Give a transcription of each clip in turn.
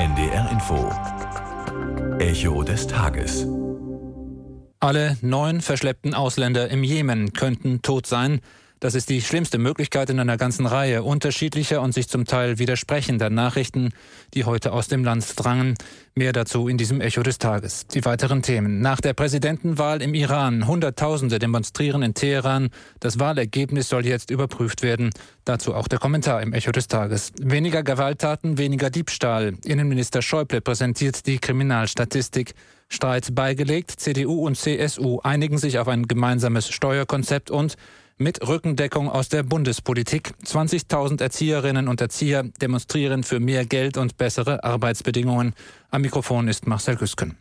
NDR Info. Echo des Tages. Alle 9 verschleppten Ausländer im Jemen könnten tot sein. Das ist die schlimmste Möglichkeit in einer ganzen Reihe unterschiedlicher und sich zum Teil widersprechender Nachrichten, die heute aus dem Land drangen. Mehr dazu in diesem Echo des Tages. Die weiteren Themen. Nach der Präsidentenwahl im Iran. Hunderttausende demonstrieren in Teheran. Das Wahlergebnis soll jetzt überprüft werden. Dazu auch der Kommentar im Echo des Tages. Weniger Gewalttaten, weniger Diebstahl. Innenminister Schäuble präsentiert die Kriminalstatistik. Streit beigelegt. CDU und CSU einigen sich auf ein gemeinsames Steuerkonzept und mit Rückendeckung aus der Bundespolitik. 20.000 Erzieherinnen und Erzieher demonstrieren für mehr Geld und bessere Arbeitsbedingungen. Am Mikrofon ist Marcel Güsken.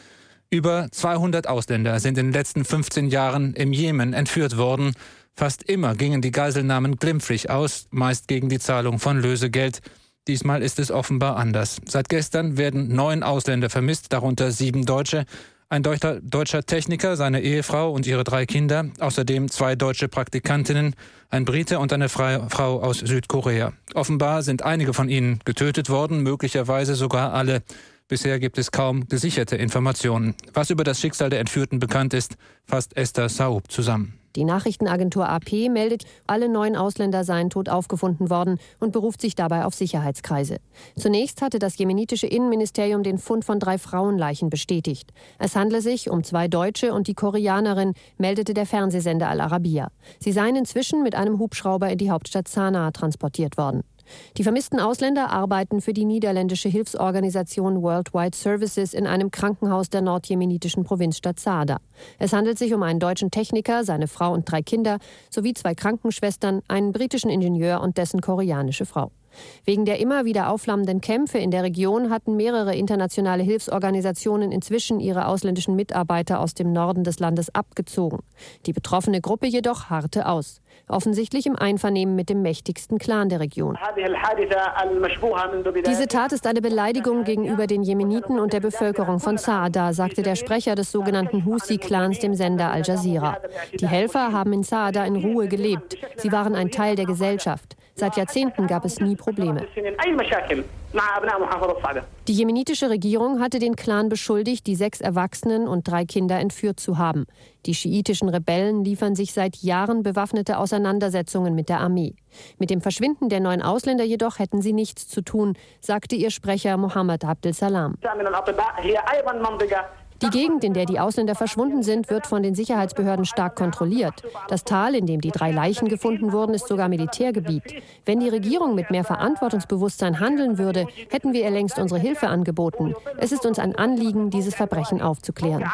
Über 200 Ausländer sind in den letzten 15 Jahren im Jemen entführt worden. Fast immer gingen die Geiselnahmen glimpflich aus, meist gegen die Zahlung von Lösegeld. Diesmal ist es offenbar anders. Seit gestern werden 9 Ausländer vermisst, darunter 7 Deutsche. Ein deutscher Techniker, seine Ehefrau und ihre 3 Kinder, außerdem 2 deutsche Praktikantinnen, ein Brite und eine Frau aus Südkorea. Offenbar sind einige von ihnen getötet worden, möglicherweise sogar alle. Bisher gibt es kaum gesicherte Informationen. Was über das Schicksal der Entführten bekannt ist, fasst Esther Saub zusammen. Die Nachrichtenagentur AP meldet, alle 9 Ausländer seien tot aufgefunden worden und beruft sich dabei auf Sicherheitskreise. Zunächst hatte das jemenitische Innenministerium den Fund von 3 Frauenleichen bestätigt. Es handle sich um 2 Deutsche und die Koreanerin, meldete der Fernsehsender Al Arabiya. Sie seien inzwischen mit einem Hubschrauber in die Hauptstadt Sanaa transportiert worden. Die vermissten Ausländer arbeiten für die niederländische Hilfsorganisation Worldwide Services in einem Krankenhaus der nordjemenitischen Provinzstadt Saada. Es handelt sich um einen deutschen Techniker, seine Frau und 3 Kinder, sowie 2 Krankenschwestern, einen britischen Ingenieur und dessen koreanische Frau. Wegen der immer wieder aufflammenden Kämpfe in der Region hatten mehrere internationale Hilfsorganisationen inzwischen ihre ausländischen Mitarbeiter aus dem Norden des Landes abgezogen. Die betroffene Gruppe jedoch harrte aus. Offensichtlich im Einvernehmen mit dem mächtigsten Clan der Region. Diese Tat ist eine Beleidigung gegenüber den Jemeniten und der Bevölkerung von Saada, sagte der Sprecher des sogenannten Husi-Clans dem Sender Al Jazeera. Die Helfer haben in Saada in Ruhe gelebt. Sie waren ein Teil der Gesellschaft. Seit Jahrzehnten gab es nie Probleme. Die jemenitische Regierung hatte den Clan beschuldigt, die 6 Erwachsenen und 3 Kinder entführt zu haben. Die schiitischen Rebellen liefern sich seit Jahren bewaffnete Auseinandersetzungen mit der Armee. Mit dem Verschwinden der 9 Ausländer jedoch hätten sie nichts zu tun, sagte ihr Sprecher Mohammed Abdel Salam. Die Gegend, in der die Ausländer verschwunden sind, wird von den Sicherheitsbehörden stark kontrolliert. Das Tal, in dem die 3 Leichen gefunden wurden, ist sogar Militärgebiet. Wenn die Regierung mit mehr Verantwortungsbewusstsein handeln würde, hätten wir ihr längst unsere Hilfe angeboten. Es ist uns ein Anliegen, dieses Verbrechen aufzuklären.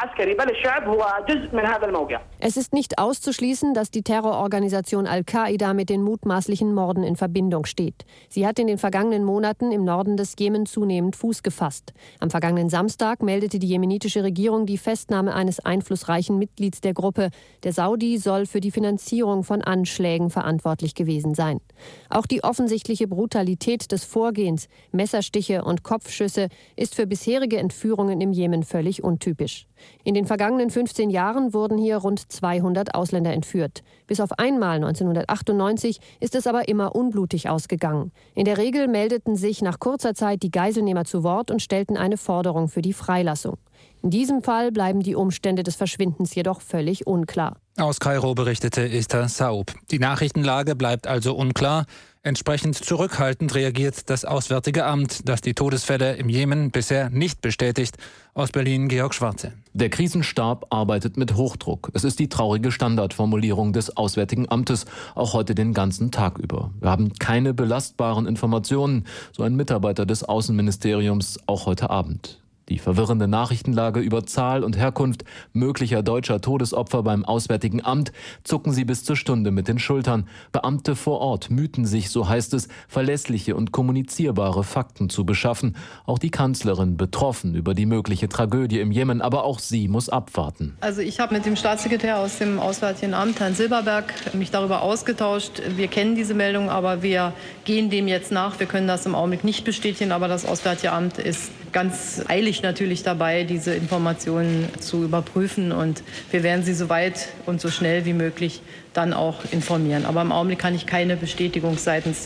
Es ist nicht auszuschließen, dass die Terrororganisation Al-Qaida mit den mutmaßlichen Morden in Verbindung steht. Sie hat in den vergangenen Monaten im Norden des Jemen zunehmend Fuß gefasst. Am vergangenen Samstag meldete die jemenitische Regierung die Festnahme eines einflussreichen Mitglieds der Gruppe. Der Saudi soll für die Finanzierung von Anschlägen verantwortlich gewesen sein. Auch die offensichtliche Brutalität des Vorgehens, Messerstiche und Kopfschüsse, ist für bisherige Entführungen im Jemen völlig untypisch. In den vergangenen 15 Jahren wurden hier rund 200 Ausländer entführt. Bis auf einmal 1998 ist es aber immer unblutig ausgegangen. In der Regel meldeten sich nach kurzer Zeit die Geiselnehmer zu Wort und stellten eine Forderung für die Freilassung. In diesem Fall bleiben die Umstände des Verschwindens jedoch völlig unklar. Aus Kairo berichtete Esther Saub. Die Nachrichtenlage bleibt also unklar. Entsprechend zurückhaltend reagiert das Auswärtige Amt, das die Todesfälle im Jemen bisher nicht bestätigt. Aus Berlin Georg Schwarze. Der Krisenstab arbeitet mit Hochdruck. Es ist die traurige Standardformulierung des Auswärtigen Amtes, auch heute den ganzen Tag über. Wir haben keine belastbaren Informationen, so ein Mitarbeiter des Außenministeriums auch heute Abend. Die verwirrende Nachrichtenlage über Zahl und Herkunft möglicher deutscher Todesopfer beim Auswärtigen Amt zucken sie bis zur Stunde mit den Schultern. Beamte vor Ort mühten sich, so heißt es, verlässliche und kommunizierbare Fakten zu beschaffen. Auch die Kanzlerin betroffen über die mögliche Tragödie im Jemen, aber auch sie muss abwarten. Also ich habe mit dem Staatssekretär aus dem Auswärtigen Amt, Herrn Silberberg, mich darüber ausgetauscht. Wir kennen diese Meldung, aber wir gehen dem jetzt nach. Wir können das im Augenblick nicht bestätigen, aber das Auswärtige Amt ist ganz eilig natürlich dabei, diese Informationen zu überprüfen. Und wir werden Sie so weit und so schnell wie möglich dann auch informieren. Aber im Augenblick kann ich keine Bestätigung seitens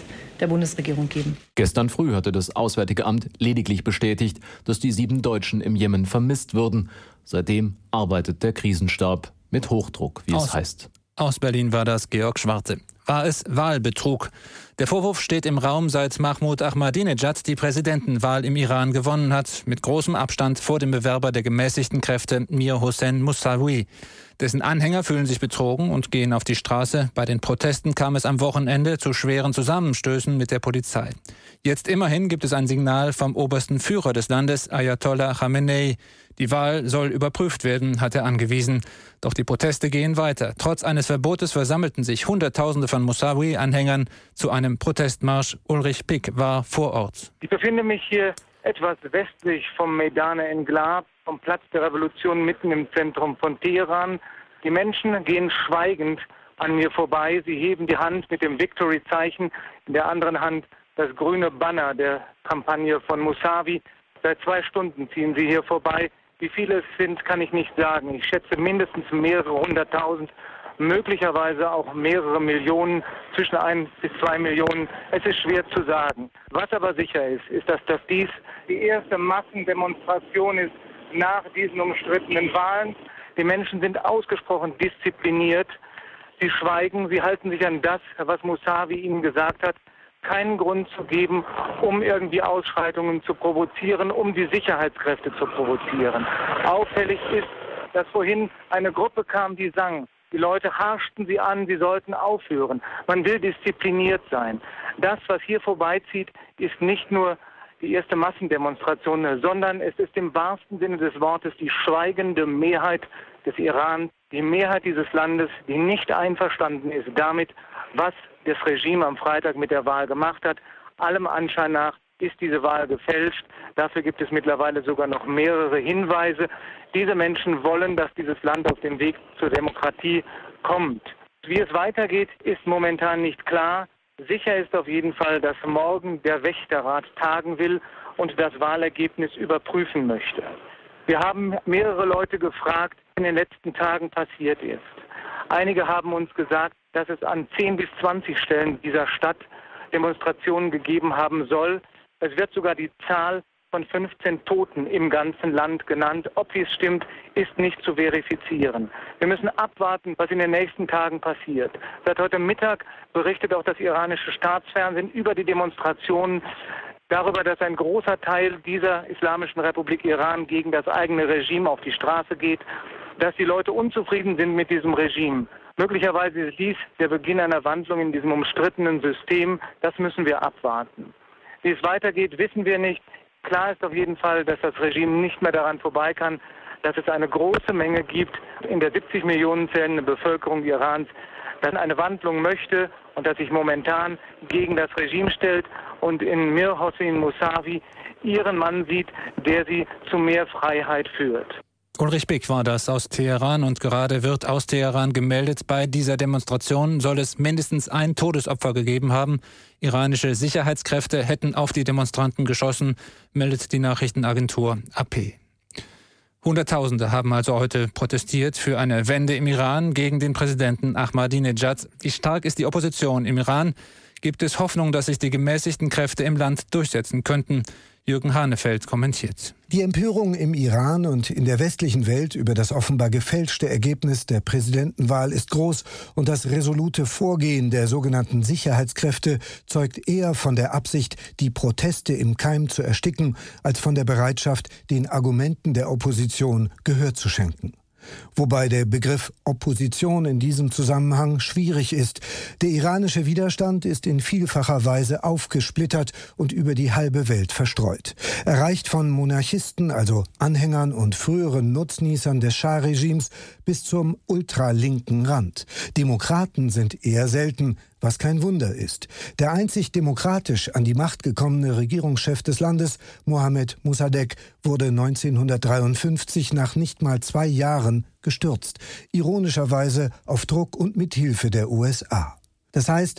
der Bundesregierung geben. Gestern früh hatte das Auswärtige Amt lediglich bestätigt, dass die 7 Deutschen im Jemen vermisst würden. Seitdem arbeitet der Krisenstab mit Hochdruck, wie es heißt. Aus Berlin war das Georg Schwarte. War es Wahlbetrug? Der Vorwurf steht im Raum, seit Mahmoud Ahmadinejad die Präsidentenwahl im Iran gewonnen hat, mit großem Abstand vor dem Bewerber der gemäßigten Kräfte Mir Hossein Mousavi. Dessen Anhänger fühlen sich betrogen und gehen auf die Straße. Bei den Protesten kam es am Wochenende zu schweren Zusammenstößen mit der Polizei. Jetzt immerhin gibt es ein Signal vom obersten Führer des Landes, Ayatollah Khamenei. Die Wahl soll überprüft werden, hat er angewiesen. Doch die Proteste gehen weiter. Trotz eines Verbotes versammelten sich Hunderttausende von Mousavi-Anhängern zu einem Protestmarsch. Ulrich Pick war vor Ort. Ich befinde mich hier etwas westlich vom Meidane Englab, vom Platz der Revolution mitten im Zentrum von Teheran. Die Menschen gehen schweigend an mir vorbei. Sie heben die Hand mit dem Victory-Zeichen, in der anderen Hand das grüne Banner der Kampagne von Mousavi. Seit 2 Stunden ziehen sie hier vorbei. Wie viele es sind, kann ich nicht sagen. Ich schätze mindestens mehrere 100.000, möglicherweise auch mehrere Millionen, zwischen 1 bis 2 Millionen. Es ist schwer zu sagen. Was aber sicher ist, ist, dass dies die erste Massendemonstration ist nach diesen umstrittenen Wahlen. Die Menschen sind ausgesprochen diszipliniert. Sie schweigen, sie halten sich an das, was Mousavi ihnen gesagt hat. Keinen Grund zu geben, um irgendwie Ausschreitungen zu provozieren, um die Sicherheitskräfte zu provozieren. Auffällig ist, dass vorhin eine Gruppe kam, die sang. Die Leute harschten sie an, sie sollten aufhören. Man will diszipliniert sein. Das, was hier vorbeizieht, ist nicht nur die erste Massendemonstration, sondern es ist im wahrsten Sinne des Wortes die schweigende Mehrheit des Iran, die Mehrheit dieses Landes, die nicht einverstanden ist damit, was das Regime am Freitag mit der Wahl gemacht hat. Allem Anschein nach ist diese Wahl gefälscht. Dafür gibt es mittlerweile sogar noch mehrere Hinweise. Diese Menschen wollen, dass dieses Land auf den Weg zur Demokratie kommt. Wie es weitergeht, ist momentan nicht klar. Sicher ist auf jeden Fall, dass morgen der Wächterrat tagen will und das Wahlergebnis überprüfen möchte. Wir haben mehrere Leute gefragt, was in den letzten Tagen passiert ist. Einige haben uns gesagt, dass es an 10 bis 20 Stellen dieser Stadt Demonstrationen gegeben haben soll. Es wird sogar die Zahl von 15 Toten im ganzen Land genannt. Ob dies stimmt, ist nicht zu verifizieren. Wir müssen abwarten, was in den nächsten Tagen passiert. Seit heute Mittag berichtet auch das iranische Staatsfernsehen über die Demonstrationen, darüber, dass ein großer Teil dieser Islamischen Republik Iran gegen das eigene Regime auf die Straße geht, dass die Leute unzufrieden sind mit diesem Regime. Möglicherweise ist dies der Beginn einer Wandlung in diesem umstrittenen System. Das müssen wir abwarten. Wie es weitergeht, wissen wir nicht. Klar ist auf jeden Fall, dass das Regime nicht mehr daran vorbei kann, dass es eine große Menge gibt in der 70 Millionen zählenden Bevölkerung Irans, das eine Wandlung möchte und das sich momentan gegen das Regime stellt und in Mir Hossein Mousavi ihren Mann sieht, der sie zu mehr Freiheit führt. Ulrich Pick war das aus Teheran und gerade wird aus Teheran gemeldet, bei dieser Demonstration soll es mindestens ein Todesopfer gegeben haben. Iranische Sicherheitskräfte hätten auf die Demonstranten geschossen, meldet die Nachrichtenagentur AP. Hunderttausende haben also heute protestiert für eine Wende im Iran gegen den Präsidenten Ahmadinejad. Wie stark ist die Opposition im Iran? Gibt es Hoffnung, dass sich die gemäßigten Kräfte im Land durchsetzen könnten? Jürgen Hanefeld kommentiert. Die Empörung im Iran und in der westlichen Welt über das offenbar gefälschte Ergebnis der Präsidentenwahl ist groß und das resolute Vorgehen der sogenannten Sicherheitskräfte zeugt eher von der Absicht, die Proteste im Keim zu ersticken, als von der Bereitschaft, den Argumenten der Opposition Gehör zu schenken. Wobei der Begriff Opposition in diesem Zusammenhang schwierig ist. Der iranische Widerstand ist in vielfacher Weise aufgesplittert und über die halbe Welt verstreut. Er reicht von Monarchisten, also Anhängern und früheren Nutznießern des Schah-Regimes, bis zum ultralinken Rand. Demokraten sind eher selten, was kein Wunder ist. Der einzig demokratisch an die Macht gekommene Regierungschef des Landes, Mohammad Mossadegh, wurde 1953 nach nicht mal 2 Jahren gestürzt. Ironischerweise auf Druck und Mithilfe der USA. Das heißt,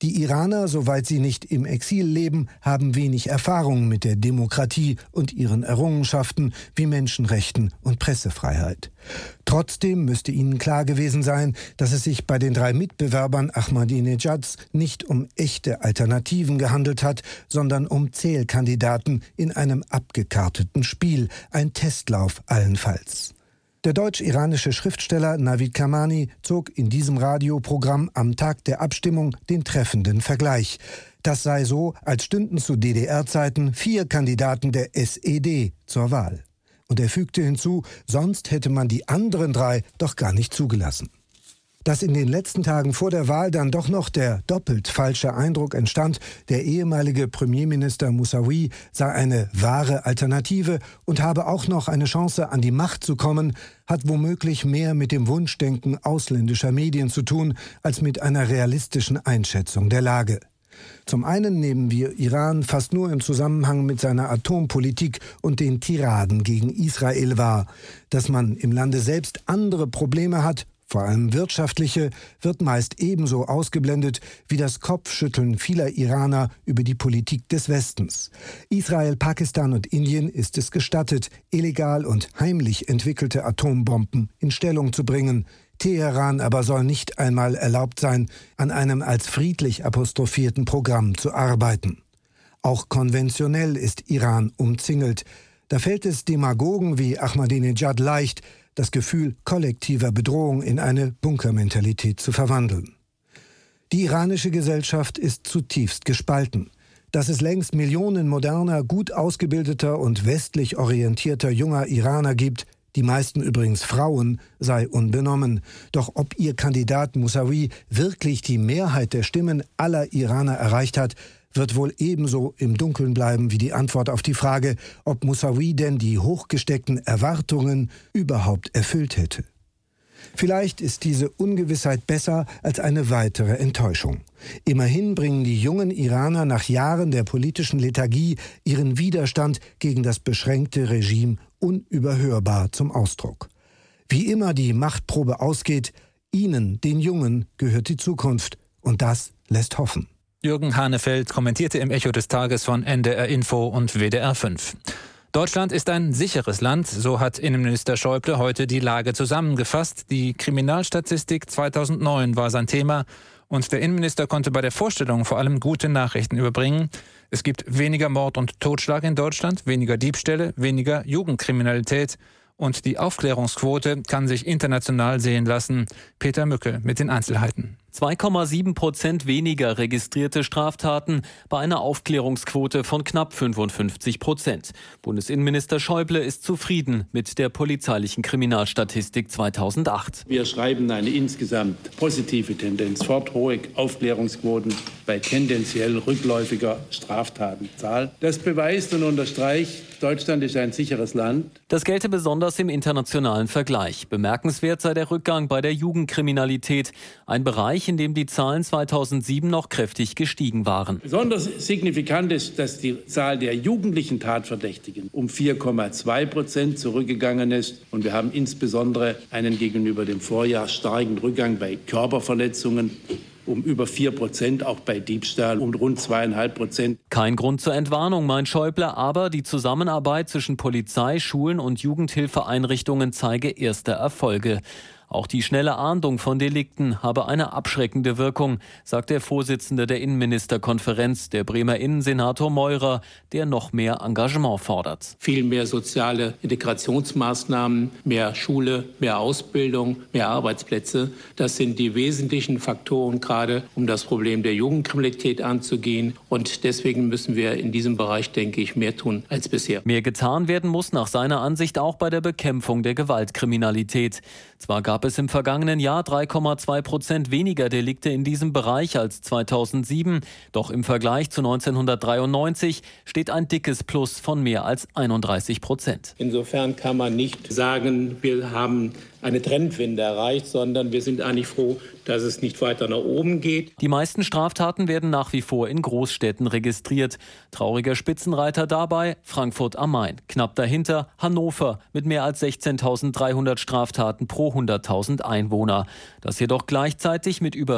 Die Iraner, soweit sie nicht im Exil leben, haben wenig Erfahrung mit der Demokratie und ihren Errungenschaften wie Menschenrechten und Pressefreiheit. Trotzdem müsste ihnen klar gewesen sein, dass es sich bei den 3 Mitbewerbern Ahmadinejads nicht um echte Alternativen gehandelt hat, sondern um Zählkandidaten in einem abgekarteten Spiel, ein Testlauf allenfalls. Der deutsch-iranische Schriftsteller Navid Kamani zog in diesem Radioprogramm am Tag der Abstimmung den treffenden Vergleich. Das sei so, als stünden zu DDR-Zeiten 4 Kandidaten der SED zur Wahl. Und er fügte hinzu, sonst hätte man die anderen 3 doch gar nicht zugelassen. Dass in den letzten Tagen vor der Wahl dann doch noch der doppelt falsche Eindruck entstand, der ehemalige Premierminister Moussaoui sei eine wahre Alternative und habe auch noch eine Chance, an die Macht zu kommen, hat womöglich mehr mit dem Wunschdenken ausländischer Medien zu tun, als mit einer realistischen Einschätzung der Lage. Zum einen nehmen wir Iran fast nur im Zusammenhang mit seiner Atompolitik und den Tiraden gegen Israel wahr. Dass man im Lande selbst andere Probleme hat, vor allem wirtschaftliche, wird meist ebenso ausgeblendet wie das Kopfschütteln vieler Iraner über die Politik des Westens. Israel, Pakistan und Indien ist es gestattet, illegal und heimlich entwickelte Atombomben in Stellung zu bringen. Teheran aber soll nicht einmal erlaubt sein, an einem als friedlich apostrophierten Programm zu arbeiten. Auch konventionell ist Iran umzingelt. Da fällt es Demagogen wie Ahmadinejad leicht, das Gefühl kollektiver Bedrohung in eine Bunkermentalität zu verwandeln. Die iranische Gesellschaft ist zutiefst gespalten. Dass es längst Millionen moderner, gut ausgebildeter und westlich orientierter junger Iraner gibt, die meisten übrigens Frauen, sei unbenommen. Doch ob ihr Kandidat Moussaoui wirklich die Mehrheit der Stimmen aller Iraner erreicht hat, wird wohl ebenso im Dunkeln bleiben wie die Antwort auf die Frage, ob Moussaoui denn die hochgesteckten Erwartungen überhaupt erfüllt hätte. Vielleicht ist diese Ungewissheit besser als eine weitere Enttäuschung. Immerhin bringen die jungen Iraner nach Jahren der politischen Lethargie ihren Widerstand gegen das beschränkte Regime unüberhörbar zum Ausdruck. Wie immer die Machtprobe ausgeht, ihnen, den Jungen, gehört die Zukunft. Und das lässt hoffen. Jürgen Hanefeld kommentierte im Echo des Tages von NDR Info und WDR 5. Deutschland ist ein sicheres Land, so hat Innenminister Schäuble heute die Lage zusammengefasst. Die Kriminalstatistik 2009 war sein Thema und der Innenminister konnte bei der Vorstellung vor allem gute Nachrichten überbringen. Es gibt weniger Mord und Totschlag in Deutschland, weniger Diebstähle, weniger Jugendkriminalität und die Aufklärungsquote kann sich international sehen lassen. Peter Mücke mit den Einzelheiten. 2,7% weniger registrierte Straftaten bei einer Aufklärungsquote von knapp 55%. Bundesinnenminister Schäuble ist zufrieden mit der polizeilichen Kriminalstatistik 2008. Wir schreiben eine insgesamt positive Tendenz fort, hohe Aufklärungsquoten bei tendenziell rückläufiger Straftatenzahl. Das beweist und unterstreicht, Deutschland ist ein sicheres Land. Das gelte besonders im internationalen Vergleich. Bemerkenswert sei der Rückgang bei der Jugendkriminalität, ein Bereich, in dem die Zahlen 2007 noch kräftig gestiegen waren. Besonders signifikant ist, dass die Zahl der jugendlichen Tatverdächtigen um 4,2% zurückgegangen ist. Und wir haben insbesondere einen gegenüber dem Vorjahr starken Rückgang bei Körperverletzungen um über 4%, auch bei Diebstahl um rund 2,5%. Kein Grund zur Entwarnung, meint Schäuble, aber die Zusammenarbeit zwischen Polizei, Schulen und Jugendhilfeeinrichtungen zeige erste Erfolge. Auch die schnelle Ahndung von Delikten habe eine abschreckende Wirkung, sagt der Vorsitzende der Innenministerkonferenz, der Bremer Innensenator Meurer, der noch mehr Engagement fordert. Viel mehr soziale Integrationsmaßnahmen, mehr Schule, mehr Ausbildung, mehr Arbeitsplätze. Das sind die wesentlichen Faktoren, gerade um das Problem der Jugendkriminalität anzugehen. Und deswegen müssen wir in diesem Bereich, denke ich, mehr tun als bisher. Mehr getan werden muss nach seiner Ansicht auch bei der Bekämpfung der Gewaltkriminalität. Zwar gab es im vergangenen Jahr 3,2% weniger Delikte in diesem Bereich als 2007. Doch im Vergleich zu 1993 steht ein dickes Plus von mehr als 31%. Insofern kann man nicht sagen, wir haben eine Trendwende erreicht, sondern wir sind eigentlich froh, dass es nicht weiter nach oben geht. Die meisten Straftaten werden nach wie vor in Großstädten registriert. Trauriger Spitzenreiter dabei Frankfurt am Main. Knapp dahinter Hannover mit mehr als 16.300 Straftaten pro 100.000 Einwohner. Das jedoch gleichzeitig mit über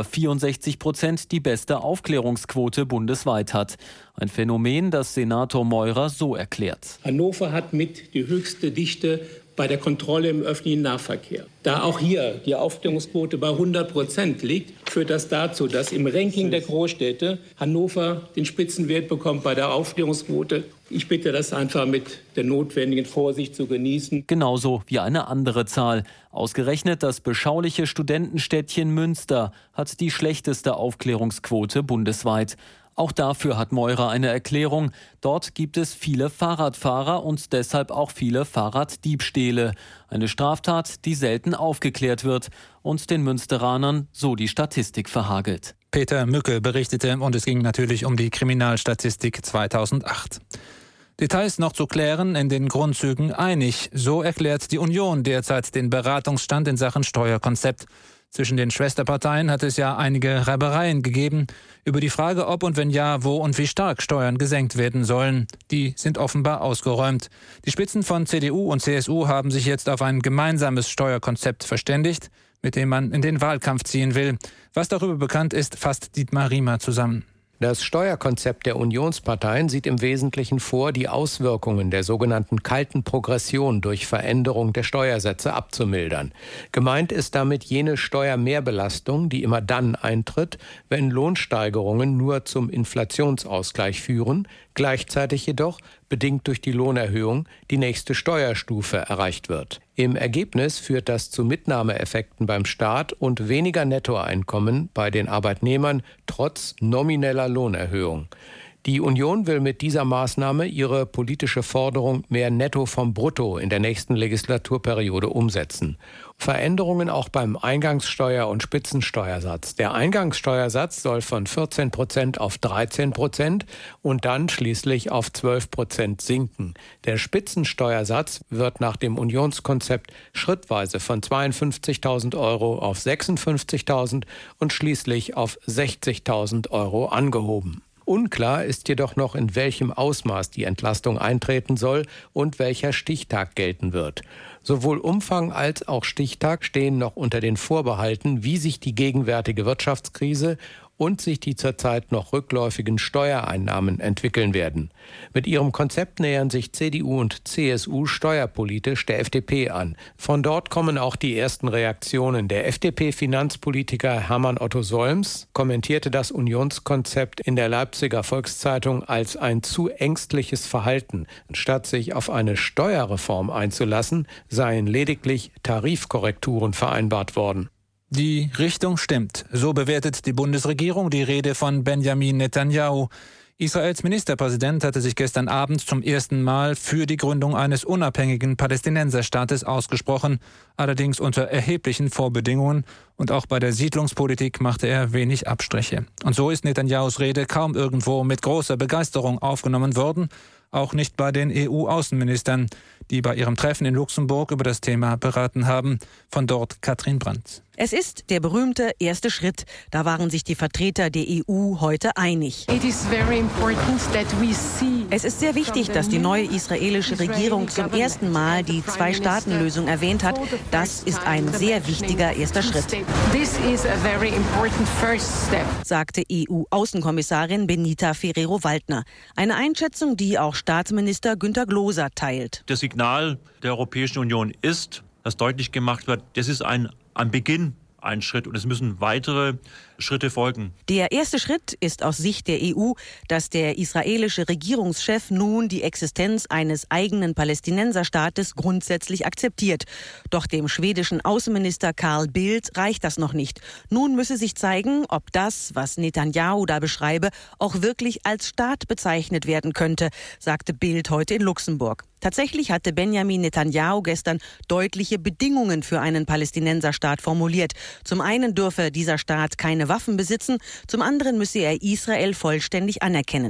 64% die beste Aufklärungsquote bundesweit hat. Ein Phänomen, das Senator Meurer so erklärt. Hannover hat mit die höchste Dichte bei der Kontrolle im öffentlichen Nahverkehr. Da auch hier die Aufklärungsquote bei 100% liegt, führt das dazu, dass im Ranking der Großstädte Hannover den Spitzenwert bekommt bei der Aufklärungsquote. Ich bitte, das einfach mit der notwendigen Vorsicht zu genießen. Genauso wie eine andere Zahl. Ausgerechnet das beschauliche Studentenstädtchen Münster hat die schlechteste Aufklärungsquote bundesweit. Auch dafür hat Meurer eine Erklärung. Dort gibt es viele Fahrradfahrer und deshalb auch viele Fahrraddiebstähle. Eine Straftat, die selten aufgeklärt wird und den Münsteranern so die Statistik verhagelt. Peter Mücke berichtete und es ging natürlich um die Kriminalstatistik 2008. Details noch zu klären, in den Grundzügen einig. So erklärt die Union derzeit den Beratungsstand in Sachen Steuerkonzept. Zwischen den Schwesterparteien hat es ja einige Reibereien gegeben über die Frage, ob und wenn ja, wo und wie stark Steuern gesenkt werden sollen. Die sind offenbar ausgeräumt. Die Spitzen von CDU und CSU haben sich jetzt auf ein gemeinsames Steuerkonzept verständigt, mit dem man in den Wahlkampf ziehen will. Was darüber bekannt ist, fasst Dietmar Riemer zusammen. Das Steuerkonzept der Unionsparteien sieht im Wesentlichen vor, die Auswirkungen der sogenannten kalten Progression durch Veränderung der Steuersätze abzumildern. Gemeint ist damit jene Steuermehrbelastung, die immer dann eintritt, wenn Lohnsteigerungen nur zum Inflationsausgleich führen, gleichzeitig jedoch, bedingt durch die Lohnerhöhung, die nächste Steuerstufe erreicht wird. Im Ergebnis führt das zu Mitnahmeeffekten beim Staat und weniger Nettoeinkommen bei den Arbeitnehmern trotz nomineller Lohnerhöhung. Die Union will mit dieser Maßnahme ihre politische Forderung mehr Netto vom Brutto in der nächsten Legislaturperiode umsetzen. Veränderungen auch beim Eingangssteuer- und Spitzensteuersatz. Der Eingangssteuersatz soll von 14% auf 13% und dann schließlich auf 12% sinken. Der Spitzensteuersatz wird nach dem Unionskonzept schrittweise von 52.000 Euro auf 56.000 und schließlich auf 60.000 Euro angehoben. Unklar ist jedoch noch, in welchem Ausmaß die Entlastung eintreten soll und welcher Stichtag gelten wird. Sowohl Umfang als auch Stichtag stehen noch unter den Vorbehalten, wie sich die gegenwärtige Wirtschaftskrise und sich die zurzeit noch rückläufigen Steuereinnahmen entwickeln werden. Mit ihrem Konzept nähern sich CDU und CSU steuerpolitisch der FDP an. Von dort kommen auch die ersten Reaktionen. Der FDP-Finanzpolitiker Hermann Otto Solms kommentierte das Unionskonzept in der Leipziger Volkszeitung als ein zu ängstliches Verhalten. Statt sich auf eine Steuerreform einzulassen, seien lediglich Tarifkorrekturen vereinbart worden. Die Richtung stimmt. So bewertet die Bundesregierung die Rede von Benjamin Netanyahu. Israels Ministerpräsident hatte sich gestern Abend zum ersten Mal für die Gründung eines unabhängigen Palästinenserstaates ausgesprochen, allerdings unter erheblichen Vorbedingungen, und auch bei der Siedlungspolitik machte er wenig Abstriche. Und so ist Netanyahus Rede kaum irgendwo mit großer Begeisterung aufgenommen worden, auch nicht bei den EU-Außenministern, die bei ihrem Treffen in Luxemburg über das Thema beraten haben. Von dort Katrin Brandt. Es ist der berühmte erste Schritt. Da waren sich die Vertreter der EU heute einig. Es ist sehr wichtig, dass die neue israelische Regierung zum ersten Mal die Zwei-Staaten-Lösung erwähnt hat. Das ist ein sehr wichtiger erster Schritt, sagte EU-Außenkommissarin Benita Ferrero-Waldner. Eine Einschätzung, die auch Staatsminister Günter Gloser teilt. Das Signal der Europäischen Union ist, dass deutlich gemacht wird, das ist am Beginn ein Schritt und es müssen weitere Schritte folgen. Der erste Schritt ist aus Sicht der EU, dass der israelische Regierungschef nun die Existenz eines eigenen Palästinenserstaates grundsätzlich akzeptiert. Doch dem schwedischen Außenminister Carl Bildt reicht das noch nicht. Nun müsse sich zeigen, ob das, was Netanyahu da beschreibe, auch wirklich als Staat bezeichnet werden könnte, sagte Bildt heute in Luxemburg. Tatsächlich hatte Benjamin Netanyahu gestern deutliche Bedingungen für einen Palästinenserstaat formuliert. Zum einen dürfe dieser Staat keine Waffen besitzen, zum anderen müsse er Israel vollständig anerkennen.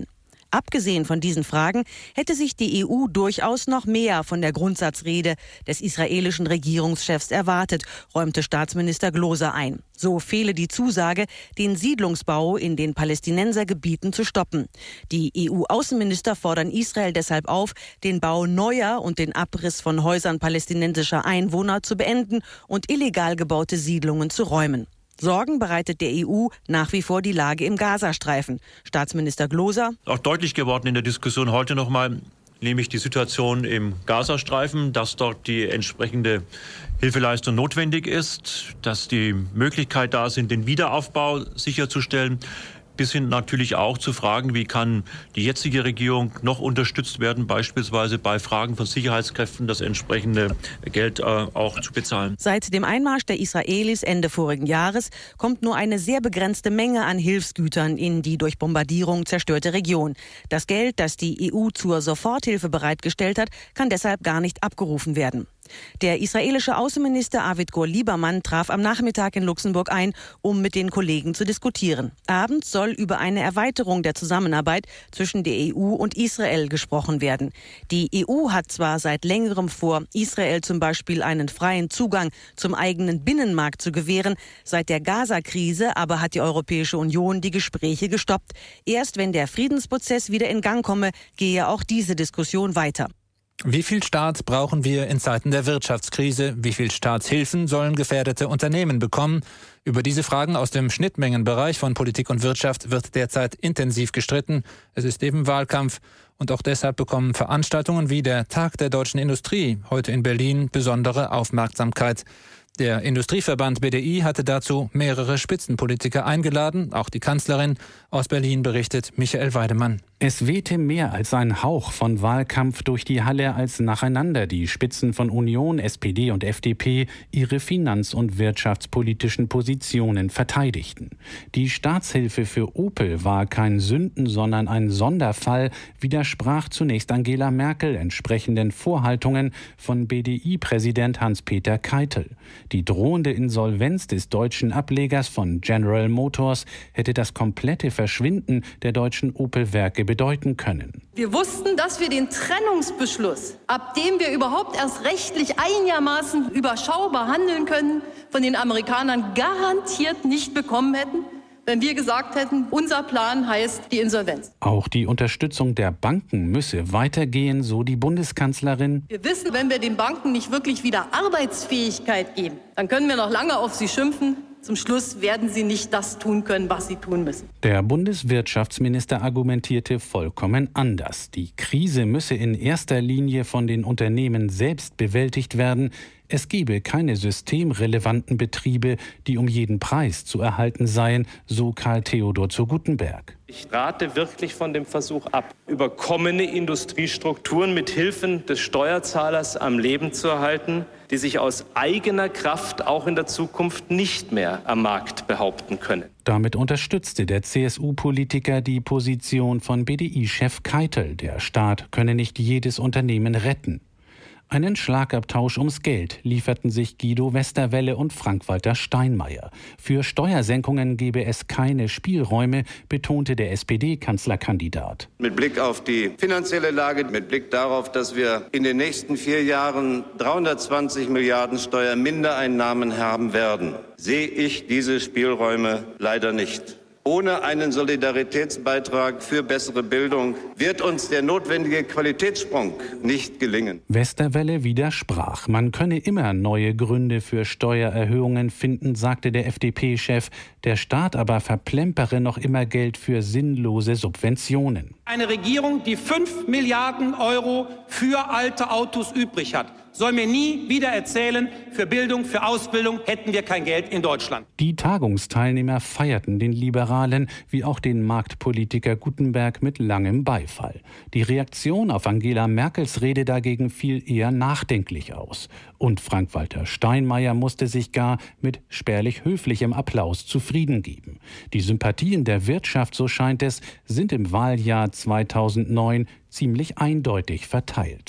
Abgesehen von diesen Fragen hätte sich die EU durchaus noch mehr von der Grundsatzrede des israelischen Regierungschefs erwartet, räumte Staatsminister Gloser ein. So fehle die Zusage, den Siedlungsbau in den Palästinensergebieten zu stoppen. Die EU-Außenminister fordern Israel deshalb auf, den Bau neuer und den Abriss von Häusern palästinensischer Einwohner zu beenden und illegal gebaute Siedlungen zu räumen. Sorgen bereitet der EU nach wie vor die Lage im Gazastreifen. Staatsminister Gloser: Auch deutlich geworden in der Diskussion heute nochmal, nämlich die Situation im Gazastreifen, dass dort die entsprechende Hilfeleistung notwendig ist, dass die Möglichkeit da sind, den Wiederaufbau sicherzustellen. Bis hin natürlich auch zu Fragen, wie kann die jetzige Regierung noch unterstützt werden, beispielsweise bei Fragen von Sicherheitskräften das entsprechende Geld auch zu bezahlen. Seit dem Einmarsch der Israelis Ende vorigen Jahres kommt nur eine sehr begrenzte Menge an Hilfsgütern in die durch Bombardierung zerstörte Region. Das Geld, das die EU zur Soforthilfe bereitgestellt hat, kann deshalb gar nicht abgerufen werden. Der israelische Außenminister Avigdor Lieberman traf am Nachmittag in Luxemburg ein, um mit den Kollegen zu diskutieren. Abends soll über eine Erweiterung der Zusammenarbeit zwischen der EU und Israel gesprochen werden. Die EU hat zwar seit längerem vor, Israel zum Beispiel einen freien Zugang zum eigenen Binnenmarkt zu gewähren. Seit der Gaza-Krise aber hat die Europäische Union die Gespräche gestoppt. Erst wenn der Friedensprozess wieder in Gang komme, gehe auch diese Diskussion weiter. Wie viel Staat brauchen wir in Zeiten der Wirtschaftskrise? Wie viel Staatshilfen sollen gefährdete Unternehmen bekommen? Über diese Fragen aus dem Schnittmengenbereich von Politik und Wirtschaft wird derzeit intensiv gestritten. Es ist eben Wahlkampf. Und auch deshalb bekommen Veranstaltungen wie der Tag der deutschen Industrie heute in Berlin besondere Aufmerksamkeit. Der Industrieverband BDI hatte dazu mehrere Spitzenpolitiker eingeladen, auch die Kanzlerin. Aus Berlin berichtet Michael Weidemann. Es wehte mehr als ein Hauch von Wahlkampf durch die Halle, als nacheinander die Spitzen von Union, SPD und FDP ihre finanz- und wirtschaftspolitischen Positionen verteidigten. Die Staatshilfe für Opel war kein Sünden, sondern ein Sonderfall, widersprach zunächst Angela Merkel entsprechenden Vorhaltungen von BDI-Präsident Hans-Peter Keitel. Die drohende Insolvenz des deutschen Ablegers von General Motors hätte das komplette Verschwinden der deutschen Opel-Werke bedeuten können. Wir wussten, dass wir den Trennungsbeschluss, ab dem wir überhaupt erst rechtlich einigermaßen überschaubar handeln können, von den Amerikanern garantiert nicht bekommen hätten, wenn wir gesagt hätten, unser Plan heißt die Insolvenz. Auch die Unterstützung der Banken müsse weitergehen, so die Bundeskanzlerin. Wir wissen, wenn wir den Banken nicht wirklich wieder Arbeitsfähigkeit geben, dann können wir noch lange auf sie schimpfen. Zum Schluss werden sie nicht das tun können, was sie tun müssen. Der Bundeswirtschaftsminister argumentierte vollkommen anders. Die Krise müsse in erster Linie von den Unternehmen selbst bewältigt werden. Es gebe keine systemrelevanten Betriebe, die um jeden Preis zu erhalten seien, so Karl Theodor zu Guttenberg. Ich rate wirklich von dem Versuch ab, überkommene Industriestrukturen mit Hilfen des Steuerzahlers am Leben zu erhalten, die sich aus eigener Kraft auch in der Zukunft nicht mehr am Markt behaupten können. Damit unterstützte der CSU-Politiker die Position von BDI-Chef Keitel. Der Staat könne nicht jedes Unternehmen retten. Einen Schlagabtausch ums Geld lieferten sich Guido Westerwelle und Frank-Walter Steinmeier. Für Steuersenkungen gebe es keine Spielräume, betonte der SPD-Kanzlerkandidat. Mit Blick auf die finanzielle Lage, mit Blick darauf, dass wir in den nächsten 4 Jahren 320 Milliarden Steuermindereinnahmen haben werden, sehe ich diese Spielräume leider nicht. Ohne einen Solidaritätsbeitrag für bessere Bildung wird uns der notwendige Qualitätssprung nicht gelingen. Westerwelle widersprach. Man könne immer neue Gründe für Steuererhöhungen finden, sagte der FDP-Chef. Der Staat aber verplempere noch immer Geld für sinnlose Subventionen. Eine Regierung, die 5 Milliarden Euro für alte Autos übrig hat, soll mir nie wieder erzählen, für Bildung, für Ausbildung hätten wir kein Geld in Deutschland. Die Tagungsteilnehmer feierten den Liberalen wie auch den Marktpolitiker Guttenberg mit langem Beifall. Die Reaktion auf Angela Merkels Rede dagegen fiel eher nachdenklich aus. Und Frank-Walter Steinmeier musste sich gar mit spärlich höflichem Applaus zufrieden geben. Die Sympathien der Wirtschaft, so scheint es, sind im Wahljahr 2009 ziemlich eindeutig verteilt.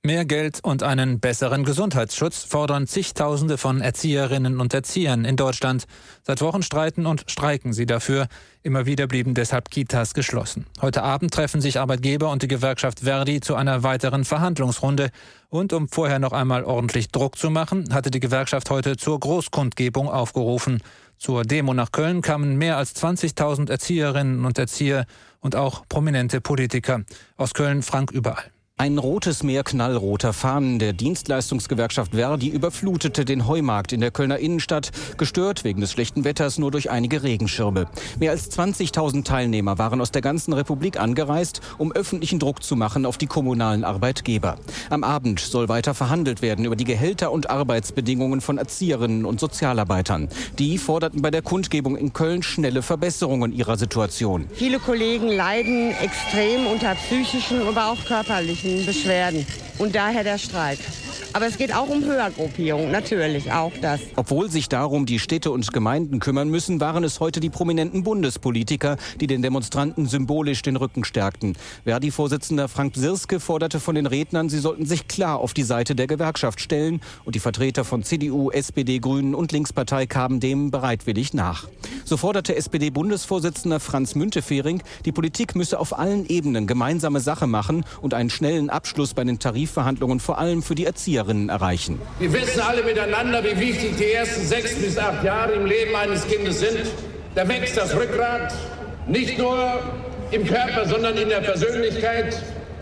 Mehr Geld und einen besseren Gesundheitsschutz fordern zigtausende von Erzieherinnen und Erziehern in Deutschland. Seit Wochen streiten und streiken sie dafür. Immer wieder blieben deshalb Kitas geschlossen. Heute Abend treffen sich Arbeitgeber und die Gewerkschaft Verdi zu einer weiteren Verhandlungsrunde. Und um vorher noch einmal ordentlich Druck zu machen, hatte die Gewerkschaft heute zur Großkundgebung aufgerufen. Zur Demo nach Köln kamen mehr als 20.000 Erzieherinnen und Erzieher und auch prominente Politiker. Aus Köln Frank Überall. Ein rotes Meer knallroter Fahnen der Dienstleistungsgewerkschaft Verdi überflutete den Heumarkt in der Kölner Innenstadt, gestört wegen des schlechten Wetters nur durch einige Regenschirme. Mehr als 20.000 Teilnehmer waren aus der ganzen Republik angereist, um öffentlichen Druck zu machen auf die kommunalen Arbeitgeber. Am Abend soll weiter verhandelt werden über die Gehälter und Arbeitsbedingungen von Erzieherinnen und Sozialarbeitern. Die forderten bei der Kundgebung in Köln schnelle Verbesserungen ihrer Situation. Viele Kollegen leiden extrem unter psychischen, aber auch körperlichen Beschwerden und daher der Streik. Aber es geht auch um Höhergruppierung, natürlich auch das. Obwohl sich darum die Städte und Gemeinden kümmern müssen, waren es heute die prominenten Bundespolitiker, die den Demonstranten symbolisch den Rücken stärkten. Verdi-Vorsitzender Frank Bsirske forderte von den Rednern, sie sollten sich klar auf die Seite der Gewerkschaft stellen. Und die Vertreter von CDU, SPD, Grünen und Linkspartei kamen dem bereitwillig nach. So forderte SPD-Bundesvorsitzender Franz Müntefering, die Politik müsse auf allen Ebenen gemeinsame Sache machen und einen schnellen Abschluss bei den Tarifverhandlungen vor allem für die Erzieherinnen erreichen. Wir wissen alle miteinander, wie wichtig die ersten 6 bis 8 Jahre im Leben eines Kindes sind. Da wächst das Rückgrat, nicht nur im Körper, sondern in der Persönlichkeit.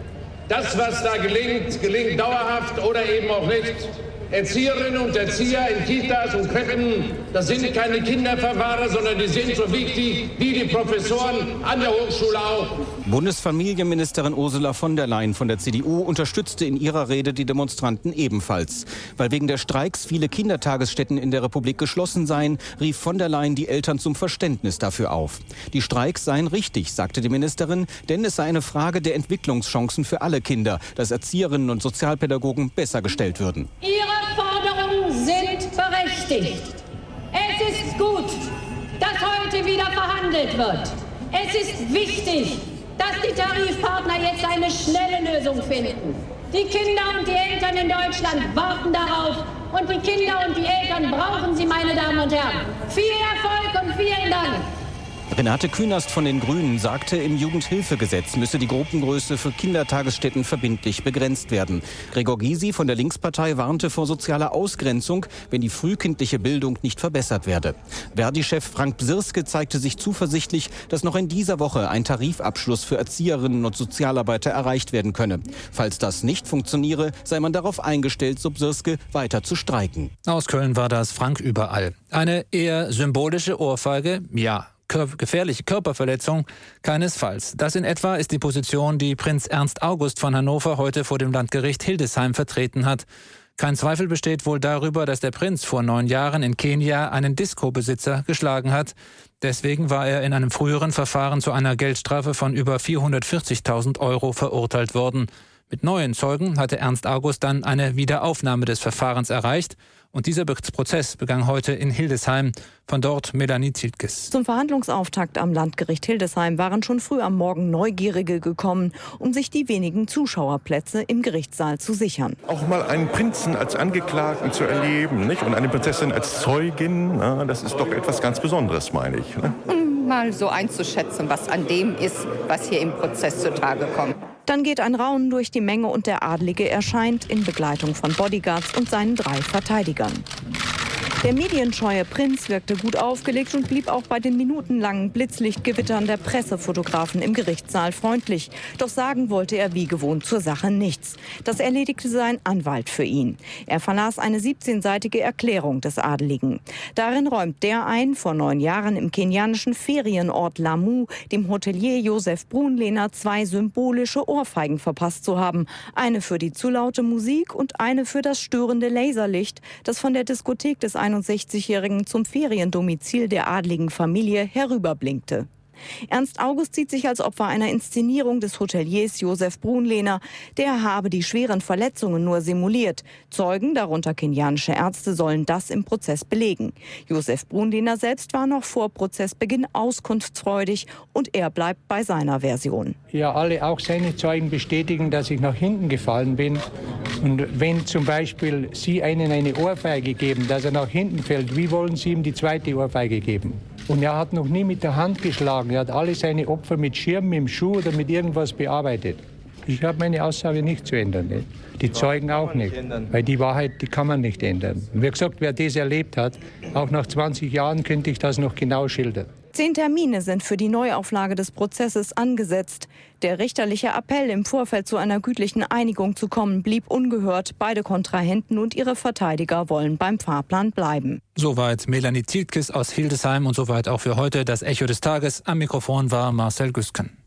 Das, was da gelingt, gelingt dauerhaft oder eben auch nicht. Erzieherinnen und Erzieher in Kitas und Krippen, das sind keine Kinderverwahrer, sondern die sind so wichtig wie die Professoren an der Hochschule auch. Bundesfamilienministerin Ursula von der Leyen von der CDU unterstützte in ihrer Rede die Demonstranten ebenfalls. Weil wegen der Streiks viele Kindertagesstätten in der Republik geschlossen seien, rief von der Leyen die Eltern zum Verständnis dafür auf. Die Streiks seien richtig, sagte die Ministerin, denn es sei eine Frage der Entwicklungschancen für alle Kinder, dass Erzieherinnen und Sozialpädagogen besser gestellt würden. Ihre Forderungen sind berechtigt. Es ist gut, dass heute wieder verhandelt wird. Es ist wichtig, dass die Tarifpartner jetzt eine schnelle Lösung finden. Die Kinder und die Eltern in Deutschland warten darauf und die Kinder und die Eltern brauchen sie, meine Damen und Herren. Viel Erfolg und vielen Dank. Renate Künast von den Grünen sagte, im Jugendhilfegesetz müsse die Gruppengröße für Kindertagesstätten verbindlich begrenzt werden. Gregor Gysi von der Linkspartei warnte vor sozialer Ausgrenzung, wenn die frühkindliche Bildung nicht verbessert werde. Verdi-Chef Frank Bsirske zeigte sich zuversichtlich, dass noch in dieser Woche ein Tarifabschluss für Erzieherinnen und Sozialarbeiter erreicht werden könne. Falls das nicht funktioniere, sei man darauf eingestellt, so Bsirske weiter zu streiken. Aus Köln war das Frank Überall. Eine eher symbolische Ohrfeige, ja. Gefährliche Körperverletzung keinesfalls. Das in etwa ist die Position, die Prinz Ernst August von Hannover heute vor dem Landgericht Hildesheim vertreten hat. Kein Zweifel besteht wohl darüber, dass der Prinz vor 9 Jahren in Kenia einen Disco-Besitzer geschlagen hat. Deswegen war er in einem früheren Verfahren zu einer Geldstrafe von über 440.000 € verurteilt worden. Mit neuen Zeugen hatte Ernst August dann eine Wiederaufnahme des Verfahrens erreicht. Und dieser Prozess begann heute in Hildesheim. Von dort Melanie Zielkes. Zum Verhandlungsauftakt am Landgericht Hildesheim waren schon früh am Morgen Neugierige gekommen, um sich die wenigen Zuschauerplätze im Gerichtssaal zu sichern. Auch mal einen Prinzen als Angeklagten zu erleben, nicht? Und eine Prinzessin als Zeugin, na, das ist doch etwas ganz Besonderes, meine ich. Ne? Mal so einzuschätzen, was an dem ist, was hier im Prozess zutage kommt. Dann geht ein Raunen durch die Menge und der Adlige erscheint in Begleitung von Bodyguards und seinen 3 Verteidigern. Der medienscheue Prinz wirkte gut aufgelegt und blieb auch bei den minutenlangen Blitzlichtgewittern der Pressefotografen im Gerichtssaal freundlich. Doch sagen wollte er wie gewohnt zur Sache nichts. Das erledigte sein Anwalt für ihn. Er verlas eine 17-seitige Erklärung des Adeligen. Darin räumt der ein, vor 9 Jahren im kenianischen Ferienort Lamu dem Hotelier Josef Brunlehner 2 symbolische Ohrfeigen verpasst zu haben. Eine für die zu laute Musik und eine für das störende Laserlicht, das von der Diskothek des 61-Jährigen zum Feriendomizil der adligen Familie herüberblinkte. Ernst August sieht sich als Opfer einer Inszenierung des Hoteliers Josef Brunlehner. Der habe die schweren Verletzungen nur simuliert. Zeugen, darunter kenianische Ärzte, sollen das im Prozess belegen. Josef Brunlehner selbst war noch vor Prozessbeginn auskunftsfreudig und er bleibt bei seiner Version. Ja, alle, auch seine Zeugen bestätigen, dass ich nach hinten gefallen bin Und wenn zum Beispiel Sie einen eine Ohrfeige geben, dass er nach hinten fällt, wie wollen Sie ihm die zweite Ohrfeige geben? Und er hat noch nie mit der Hand geschlagen. Er hat alle seine Opfer mit Schirm, mit dem Schuh oder mit irgendwas bearbeitet. Ich habe meine Aussage nicht zu ändern. Nicht? Die Zeugen auch nicht. Weil die Wahrheit, die kann man nicht ändern. Und wie gesagt, wer das erlebt hat, auch nach 20 Jahren könnte ich das noch genau schildern. 10 Termine sind für die Neuauflage des Prozesses angesetzt. Der richterliche Appell, im Vorfeld zu einer gütlichen Einigung zu kommen, blieb ungehört. Beide Kontrahenten und ihre Verteidiger wollen beim Fahrplan bleiben. Soweit Melanie Zieltkes aus Hildesheim und soweit auch für heute das Echo des Tages. Am Mikrofon war Marcel Güsken.